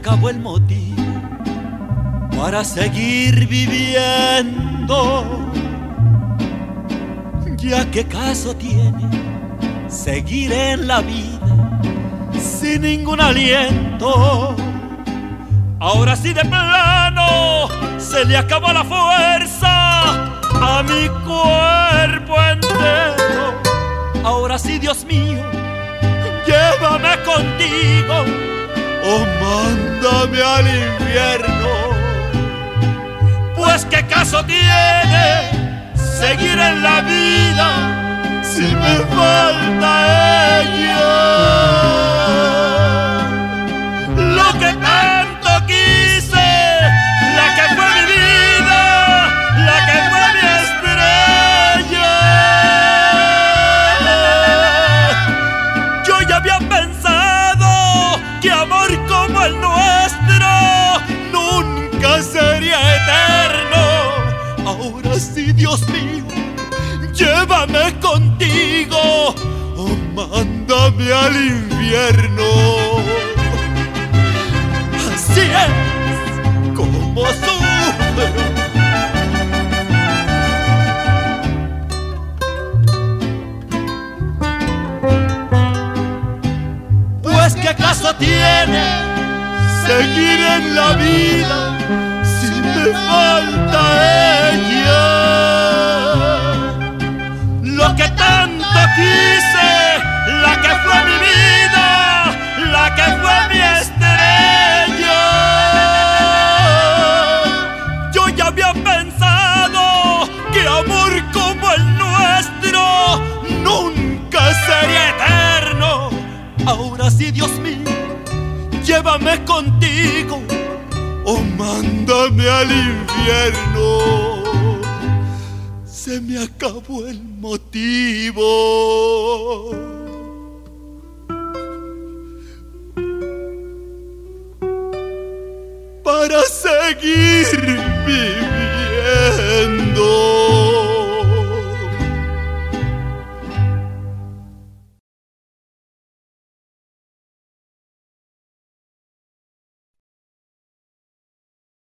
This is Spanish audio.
acabó el motivo para seguir viviendo. Ya qué caso tiene seguir en la vida sin ningún aliento. Ahora sí de plano se le acabó la fuerza a mi cuerpo entero. Ahora sí, Dios mío, llévame contigo o mándame al infierno. Pues qué caso tiene seguir en la vida si me falta ella. Lo que tanto quise, la que fue mi vida, la que fue mi estrella. Yo ya había pensado que amor como el nuestro nunca sería eterno. Ahora sí, Dios mío, llévame contigo o mándame al infierno. Así es como sufro. Pues qué caso tiene seguir en la vida si me falta ella. Lo que tanto quise, la que fue mi vida, la que fue mi estrella. Yo ya había pensado que amor como el nuestro nunca sería eterno. Ahora sí, Dios mío, llévame contigo o mándame al infierno. Se me acabó el motivo.